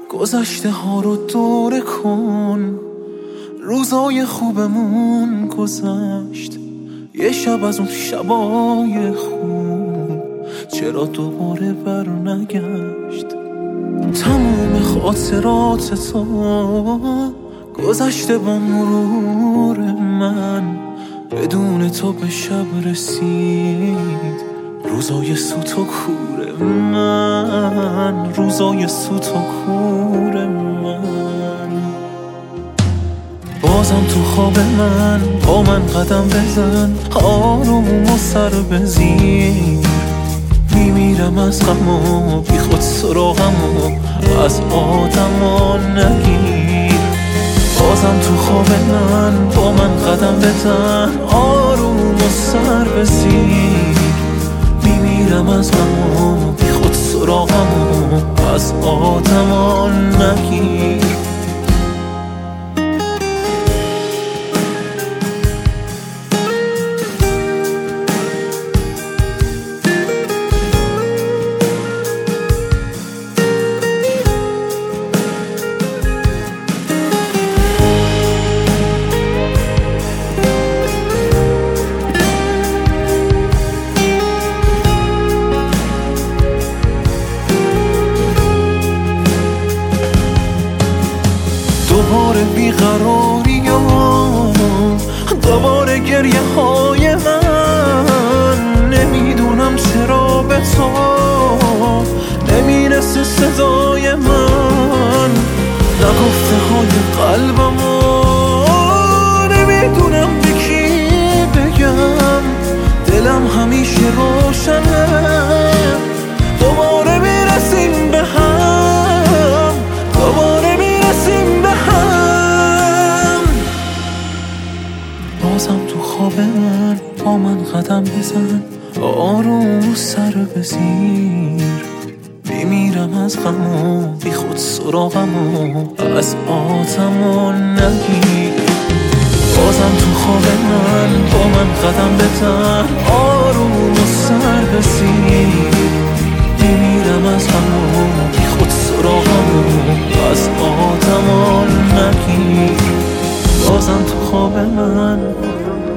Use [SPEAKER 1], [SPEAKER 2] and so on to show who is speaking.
[SPEAKER 1] گذشته ها رو دوره کن، روزای خوبمون گذشت، یه شب از اون شبای خوب چرا دوباره بر نگشت. تموم خاطرات تو گذشته با مرور من، بدون تو به شب رسید روزای سوت و کور من، روزای سوت و کور من. بازم تو خواب من با من قدم بزن، آروم و سر بزیر، میمیرم از غم و بی خود سراغم و از آدما نگیر. بازم تو خواب من با من قدم بزن، آروم و سر بزیر، میمیرم از غم و بی خود سراغم و از آدما نگیر. دوباره بیقراریام، دوباره گریه های من، نمیدونم چرا به تو نمیرسه صدای من، نگفته های قلبمو نمیدونم به کی بگم، دلم همیشه روشنه، دوباره میرسیم به هم، دوباره میرسیم به هم. بازم تو خواب من با من قدم بزن، آروم سر بزیر، میمیرم از غم و بی خود سراغم و از آدما نگیر. بازم تو خواب من با من قدم بزن، آروم سر بزیر، میمیرم از غم و بی خود سراغم و از آدما نگیر. بازم تو خواب من